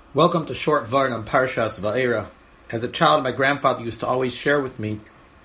Welcome to Short Vart on Parshas Va'era. As a child, my grandfather used to always share with me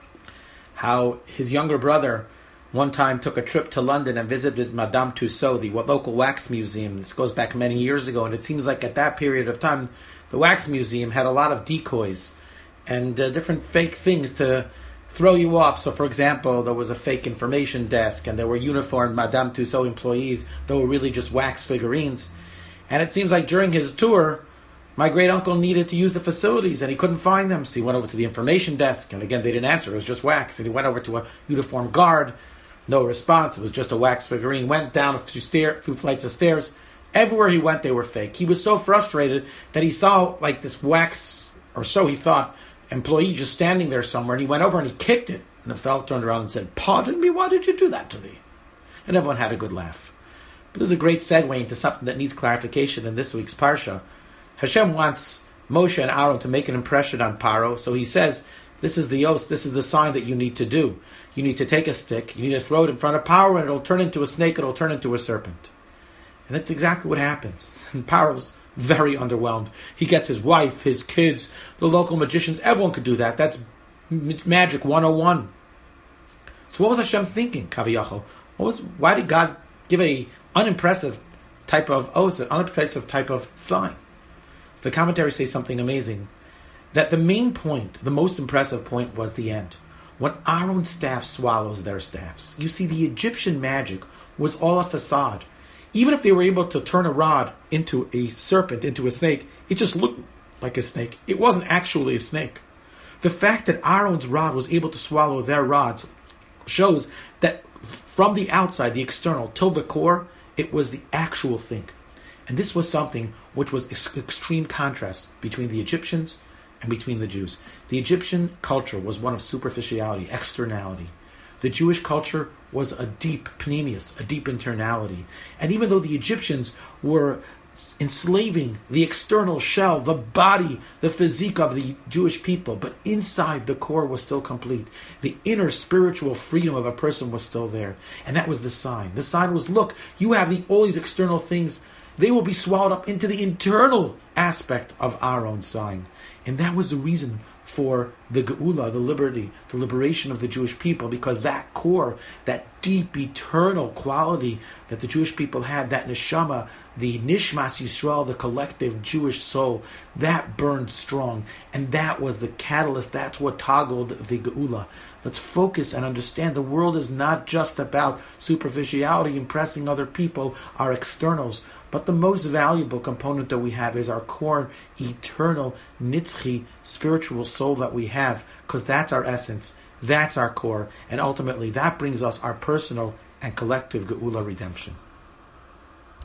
how his younger brother one time took a trip to London and visited Madame Tussauds, the local wax museum. This goes back many years ago, and it seems like at that period of time, the wax museum had a lot of decoys and different fake things to throw you off. So, for example, there was a fake information desk, and there were uniformed Madame Tussauds employees that were really just wax figurines. And it seems like during his tour, my great-uncle needed to use the facilities, and he couldn't find them. So he went over to the information desk, and again, they didn't answer. It was just wax. And he went over to a uniformed guard. No response. It was just a wax figurine. Went down a few flights of stairs. Everywhere he went, they were fake. He was so frustrated that he saw, like, this wax, or so he thought, employee just standing there somewhere, and he went over and he kicked it. And the fellow turned around and said, "Pardon me, why did you do that to me?" And everyone had a good laugh. But this is a great segue into something that needs clarification in this week's Parsha. Hashem wants Moshe and Aaron to make an impression on Paro, so he says, this is the oath, this is the sign that you need to do. You need to take a stick, you need to throw it in front of Paro, and it'll turn into a snake, it'll turn into a serpent. And that's exactly what happens. And Paro's very underwhelmed. He gets his wife, his kids, the local magicians, everyone could do that. That's magic 101. So what was Hashem thinking, Kaviyachol? Why did God give a unimpressive type of oath, an unimpressive type of sign? The commentaries say something amazing. That the main point, the most impressive point, was the end. When Aaron's staff swallows their staffs. You see, the Egyptian magic was all a facade. Even if they were able to turn a rod into a serpent, into a snake, it just looked like a snake. It wasn't actually a snake. The fact that Aaron's rod was able to swallow their rods shows that from the outside, the external, till the core, it was the actual thing. And this was something which was extreme contrast between the Egyptians and between the Jews. The Egyptian culture was one of superficiality, externality. The Jewish culture was a deep pneumius, a deep internality. And even though the Egyptians were enslaving the external shell, the body, the physique of the Jewish people, but inside the core was still complete. The inner spiritual freedom of a person was still there. And that was the sign. The sign was, look, you have all these external things. They will be swallowed up into the internal aspect of our own sign. And that was the reason for the Geula, the liberty, the liberation of the Jewish people, because that core, that deep, eternal quality that the Jewish people had, that neshama, the Nishmas Yisrael, the collective Jewish soul, that burned strong. And that was the catalyst, that's what toggled the Geula. Let's focus and understand the world is not just about superficiality, impressing other people, our externals. But the most valuable component that we have is our core, eternal, nitzchi, spiritual soul that we have, because that's our essence, that's our core, and ultimately that brings us our personal and collective Geula redemption.